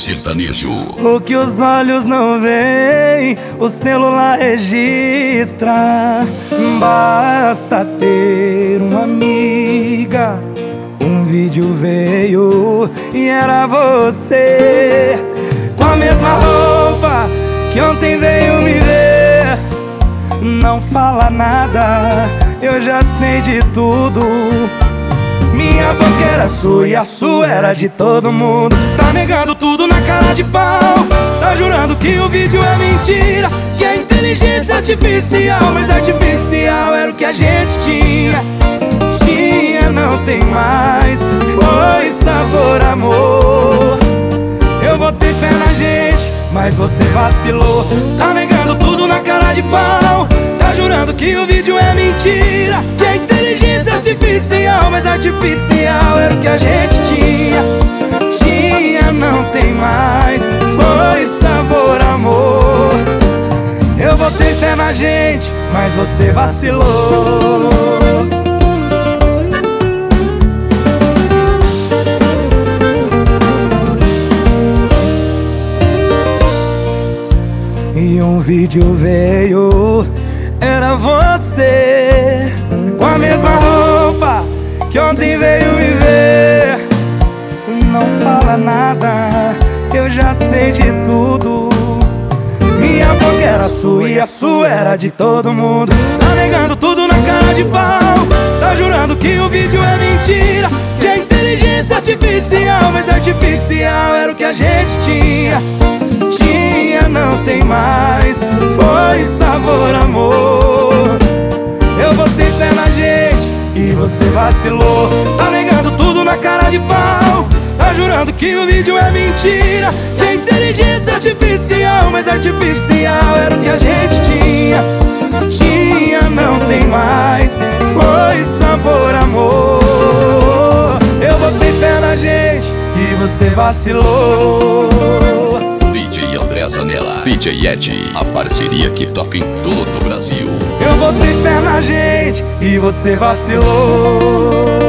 sertanejo. O que os olhos não veem, o celular registra. Basta ter uma amiga. Um vídeo veio e era você, com a mesma roupa que ontem veio me ver. Não fala nada, eu já sei de tudo. Minha boca era sua e a sua era de todo mundo. Tá negando tudo na cara de pau. Tá jurando que o vídeo é mentira, que é inteligência artificial. Mas artificial era o que a gente tinha. Tinha, não tem mais. Foi sabor, amor. Eu botei fé na gente, mas você vacilou. Tá negando tudo na cara de pau. Tá jurando que o vídeo é mentira, que é inteligência artificial. Mas artificial era o que a gente tinha. Tinha, não tem mais. Foi sabor, amor. Eu botei fé na gente, mas você vacilou. E um vídeo veio, era você, com a mesma roupa que ontem veio me ver. Não fala nada, eu já sei de tudo. Minha boca era sua e a sua era de todo mundo. Tá negando tudo na cara de pau. Tá jurando que o vídeo é mentira, que é inteligência artificial. Mas artificial era o que a gente tinha. Tinha, não tem mais. Foi sabor, amor. Eu botei fé na gente e você vacilou. Tá negando tudo na cara de pau. Tá jurando que o vídeo é mentira, que é inteligência artificial. Mas artificial era o que a gente tinha. Tinha, não tem mais. Foi sabor, amor. Eu botei fé na gente e você vacilou. DJ André Zanella, DJ Ed, a parceria que toca em todo o Brasil. Eu botei fé na gente e você vacilou.